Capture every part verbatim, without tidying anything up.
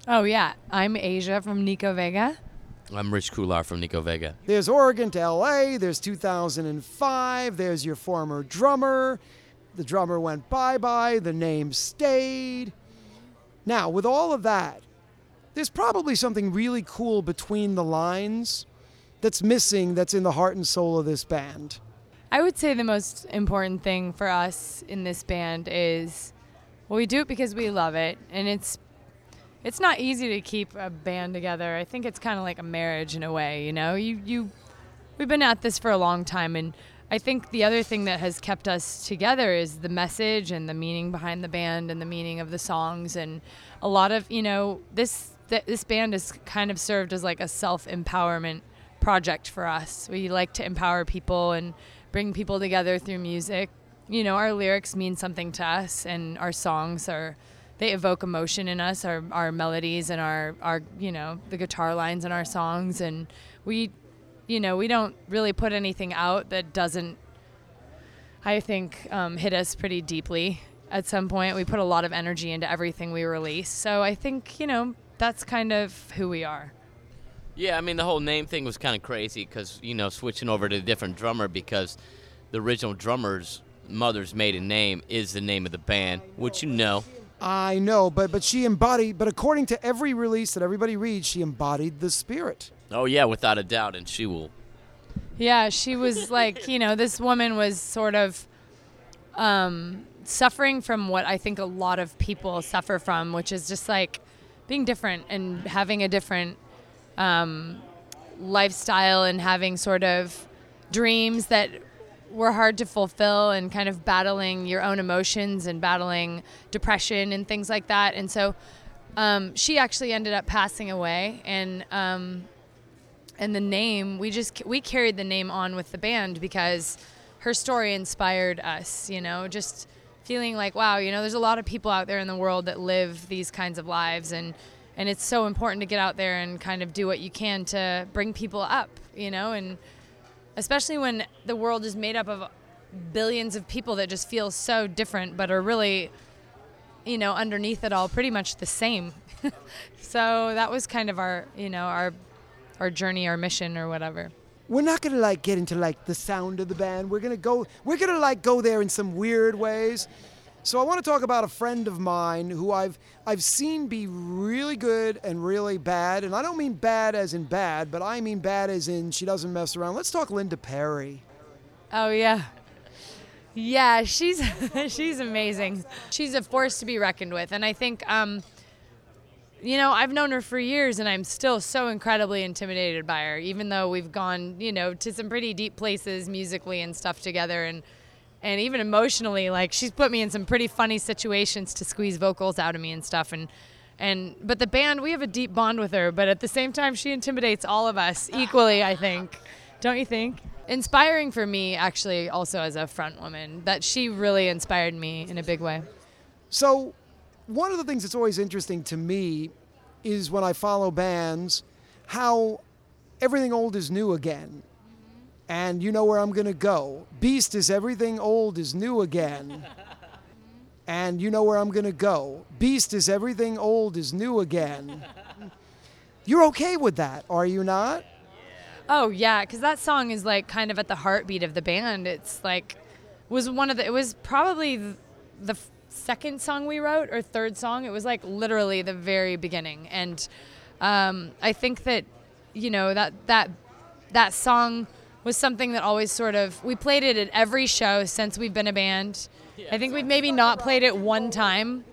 Oh, yeah. I'm Asia from Nico Vega. I'm Rich Kular from Nico Vega. There's Oregon to L A, there's two thousand five, there's your former drummer. The drummer went bye-bye, the name stayed. Now, with all of that, there's probably something really cool between the lines that's missing, that's in the heart and soul of this band. I would say the most important thing for us in this band is, well, we do it because we love it, and it's it's not easy to keep a band together. I think it's kind of like a marriage in a way, you know? You you we've been at this for a long time, and I think the other thing that has kept us together is the message and the meaning behind the band and the meaning of the songs, and a lot of, you know, this th- this band has kind of served as like a self-empowerment project for us. We like to empower people and bring people together through music. You know, our lyrics mean something to us, and our songs are, they evoke emotion in us, our our melodies and our, our you know, the guitar lines in our songs. And we, you know, we don't really put anything out that doesn't, I think, um, hit us pretty deeply at some point. We put a lot of energy into everything we release. So I think, you know, that's kind of who we are. Yeah, I mean, the whole name thing was kind of crazy because, you know, switching over to a different drummer because the original drummer's mother's maiden name is the name of the band, which you know. I know, but but she embodied, but according to every release that everybody reads, she embodied the spirit. Oh, yeah, without a doubt, and she will. Yeah, she was like, you know, this woman was sort of um, suffering from what I think a lot of people suffer from, which is just like being different and having a different um, lifestyle and having sort of dreams that were hard to fulfill, and kind of battling your own emotions and battling depression and things like that. And so um, she actually ended up passing away, and um, and the name, we just we carried the name on with the band because her story inspired us, you know, just feeling like, wow, you know, there's a lot of people out there in the world that live these kinds of lives, and and it's so important to get out there and kind of do what you can to bring people up, you know, and especially when the world is made up of billions of people that just feel so different but are really, you know, underneath it all pretty much the same. So that was kind of our, you know, our our journey, our mission or whatever. We're not gonna like get into like the sound of the band. We're gonna go we're gonna like go there in some weird ways. So I want to talk about a friend of mine who I've I've seen be really good and really bad. And I don't mean bad as in bad, but I mean bad as in she doesn't mess around. Let's talk Linda Perry. Oh, yeah. Yeah, she's she's amazing. She's a force to be reckoned with. And I think, um, you know, I've known her for years, and I'm still so incredibly intimidated by her, even though we've gone, you know, to some pretty deep places musically and stuff together. And And even emotionally, like, she's put me in some pretty funny situations to squeeze vocals out of me and stuff. And, and but the band, we have a deep bond with her. But at the same time, she intimidates all of us equally, I think. Don't you think? Inspiring for me, actually, also as a front woman, that she really inspired me in a big way. So one of the things that's always interesting to me is when I follow bands, how everything old is new again. And you know where I'm going to go. Beast is everything old is new again. And you know where I'm going to go. Beast is everything old is new again. You're okay with that, are you not? Oh, yeah, because that song is, like, kind of at the heartbeat of the band. It's, like, was one of the, it was probably the, the second song we wrote, or third song. It was, like, literally the very beginning. And um, I think that, you know, that that that song was something that always sort of, we played it at every show since we've been a band. I think we've maybe not played it one time.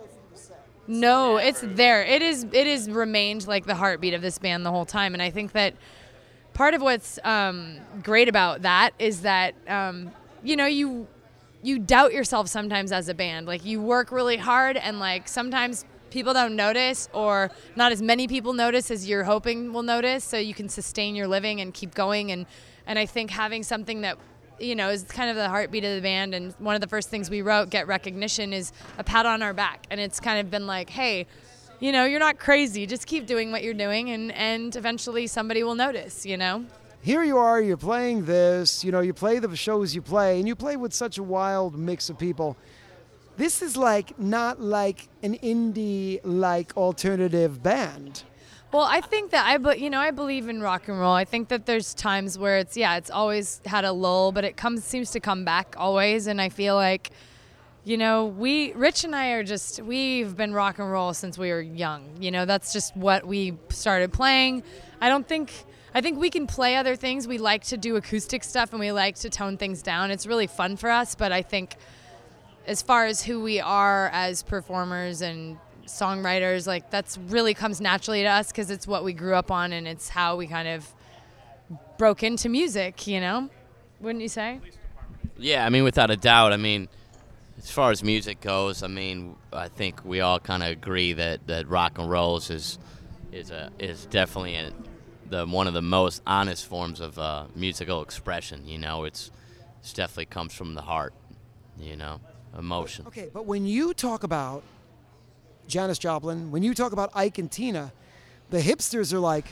No, it's there. It is, it has remained like the heartbeat of this band the whole time. And I think that part of what's um, great about that is that, um, you know, you you doubt yourself sometimes as a band. Like, you work really hard, and, like, sometimes people don't notice, or not as many people notice as you're hoping will notice, so you can sustain your living and keep going. And And I think having something that, you know, is kind of the heartbeat of the band, and one of the first things we wrote, Get Recognition, is a pat on our back. And it's kind of been like, hey, you know, you're not crazy. Just keep doing what you're doing, and, and eventually somebody will notice, you know? Here you are, you're playing this, you know, you play the shows you play, and you play with such a wild mix of people. this is like not like an indie like alternative band. Well, I think that I, be- you know, I believe in rock and roll. I think that there's times where it's, yeah, it's always had a lull, but it comes, seems to come back always. And I feel like, you know, we, Rich and I are just, we've been rock and roll since we were young. You know, that's just what we started playing. I don't think, I think we can play other things. We like to do acoustic stuff and we like to tone things down. It's really fun for us, but I think as far as who we are as performers and songwriters, like that's really comes naturally to us because it's what we grew up on and it's how we kind of broke into music, you know? Wouldn't you say? Yeah, I mean, without a doubt. I mean, as far as music goes, I mean, I think we all kind of agree that, that rock and roll is is a is definitely a, the one of the most honest forms of uh, musical expression. You know, it's it definitely comes from the heart. You know, emotion. Okay, but when you talk about Janis Joplin, when you talk about Ike and Tina, the hipsters are like,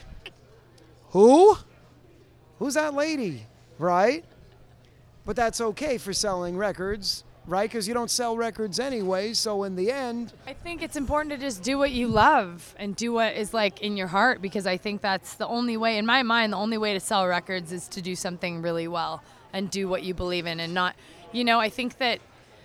who? Who's that lady? Right? But that's okay for selling records, right? Because you don't sell records anyway, so in the end... I think it's important to just do what you love and do what is like in your heart because I think that's the only way, in my mind, the only way to sell records is to do something really well and do what you believe in and not, you know, I think that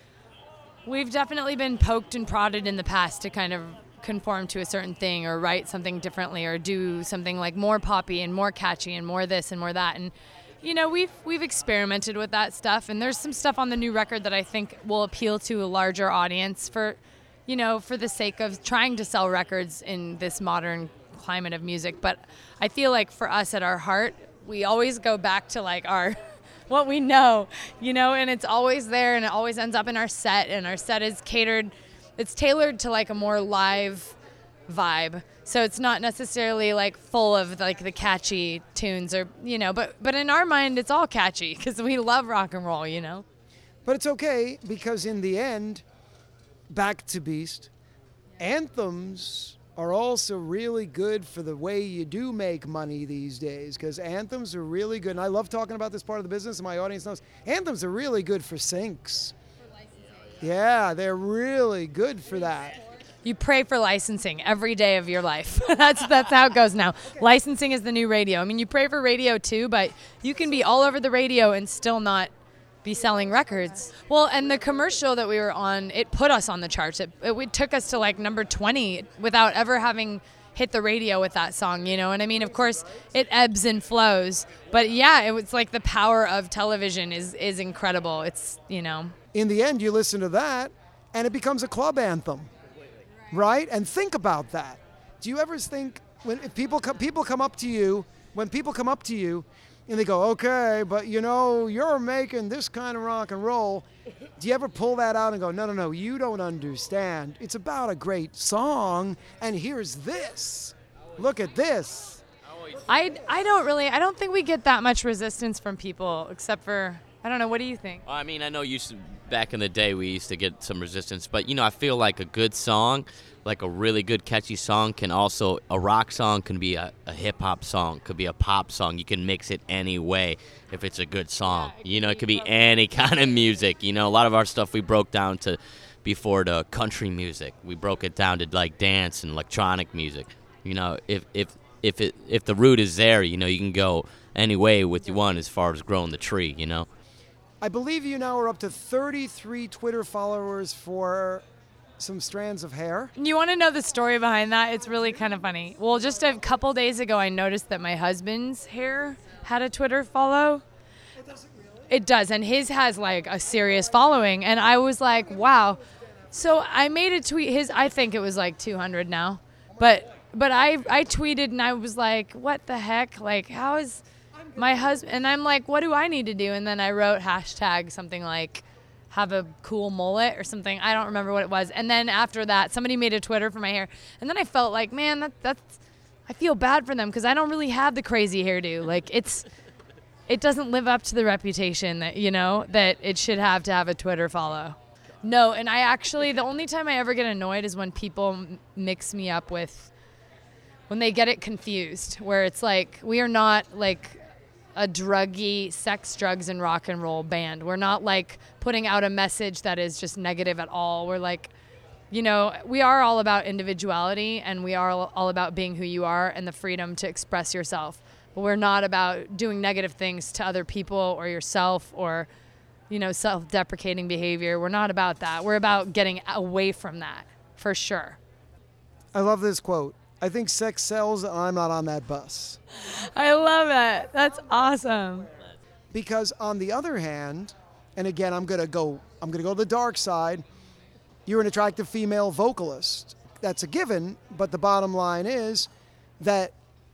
we've definitely been poked and prodded in the past to kind of conform to a certain thing or write something differently or do something like more poppy and more catchy and more this and more that. And, you know, we've we've experimented with that stuff. And there's some stuff on the new record that I think will appeal to a larger audience for, you know, for the sake of trying to sell records in this modern climate of music. But I feel like for us at our heart, we always go back to like our... what we know, you know, and it's always there and it always ends up in our set and our set is catered, it's tailored to like a more live vibe. So it's not necessarily like full of like the catchy tunes or, you know, but, but in our mind it's all catchy because we love rock and roll, you know. But it's okay because in the end, back to Beast, anthems are also really good for the way you do make money these days because anthems are really good. And I love talking about this part of the business and my audience knows anthems are really good for syncs. Yeah, they're really good for that. You pray for licensing every day of your life. that's that's how it goes now. Licensing is the new radio. I mean, you pray for radio too, but you can be all over the radio and still not be selling records. Well, and the commercial that we were on, it put us on the charts. It, it, it took us to like number twenty without ever having hit the radio with that song, you know? And I mean, of course, it ebbs and flows. But yeah, it was like the power of television is, is incredible. It's, you know. In the end, you listen to that and it becomes a club anthem, right? And think about that. Do you ever think when if people come, people come up to you, when people come up to you, and they go, okay, but you know, you're making this kind of rock and roll. Do you ever pull that out and go, no, no, no, you don't understand. It's about a great song, and here's this. Look at this. I, I don't really, I don't think we get that much resistance from people, except for, I don't know, what do you think? I mean, I know you used to, back in the day we used to get some resistance, but, you know, I feel like a good song, like a really good catchy song can also, a rock song can be a, a hip-hop song, could be a pop song. You can mix it any way if it's a good song. You know, it could be any kind of music. You know, a lot of our stuff we broke down to before to country music. We broke it down to, like, dance and electronic music. You know, if if if it if the root is there, you know, you can go any way with you want as far as growing the tree, you know. I believe you now are up to thirty-three Twitter followers for some strands of hair. You want to know the story behind that? It's really kind of funny. Well, just a couple days ago, I noticed that my husband's hair had a Twitter follow. It doesn't really? It does, and his has like a serious following. And I was like, wow. So I made a tweet. His, I think it was like two hundred now, but but I I tweeted and I was like, what the heck? Like, how is my husband? And I'm like, what do I need to do? And then I wrote hashtag something like, have a cool mullet or something. I don't remember what it was. And then after that, somebody made a Twitter for my hair. And then I felt like, man, that that's, I feel bad for them because I don't really have the crazy hairdo. Like it's, it doesn't live up to the reputation that, you know, that it should have to have a Twitter follow. No, and I actually, the only time I ever get annoyed is when people m- mix me up with, when they get it confused, where it's like, we are not like a druggy sex, drugs, and rock and roll band. We're not like putting out a message that is just negative at all. We're like, you know, we are all about individuality, and we are all about being who you are and the freedom to express yourself. But we're not about doing negative things to other people or yourself or, you know, self-deprecating behavior. We're not about that. We're about getting away from that, for sure. I love this quote. I think sex sells, and I'm not on that bus. I love it. That's awesome. Because on the other hand, and again, I'm gonna go, I'm gonna go to the dark side. You're an attractive female vocalist. That's a given, but the bottom line is that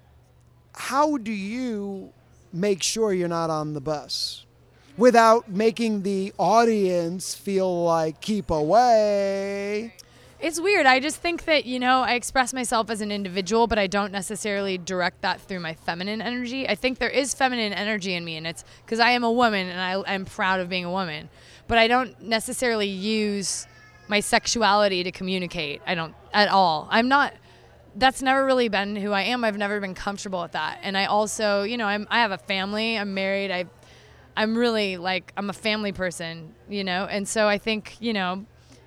how do you make sure you're not on the bus without making the audience feel like keep away? It's weird. I just think that, you know, I express myself as an individual, but I don't necessarily direct that through my feminine energy. I think there is feminine energy in me, and it's because I am a woman, and I, I'm proud of being a woman. But I don't necessarily use my sexuality to communicate. I don't at all. I'm not, that's never really been who I am. I've never been comfortable with that. And I also, you know, I'm, I have a family. I'm married. I, I'm really like, I'm a family person, you know? And so I think, you know,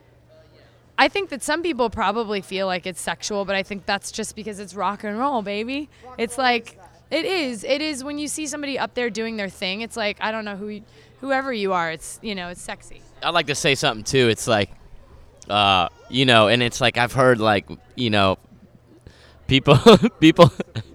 I think that some people probably feel like it's sexual, but I think that's just because it's rock and roll, baby. It's like, it is. It is when you see somebody up there doing their thing, it's like, I don't know who, whoever you are, it's, you know, it's sexy. I'd like to say something, too. It's like, uh, you know, and it's like I've heard, like, you know, people, people,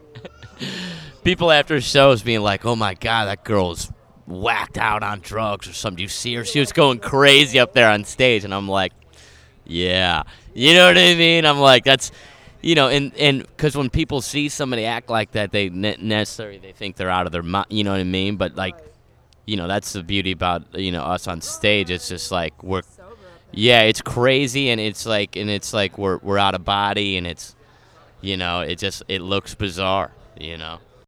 people after shows being like, oh, my God, that girl's whacked out on drugs or something. Do you see her? She was going crazy up there on stage. And I'm like, yeah, you know what I mean? I'm like, that's, you know, and and because when people see somebody act like that, they ne- necessarily they think they're out of their mind, you know what I mean? But like, you know, that's the beauty about, you know, us on stage. It's just like we're, yeah, it's crazy, and it's like, and it's like we're we're out of body, and it's, you know, it just it looks bizarre, you know.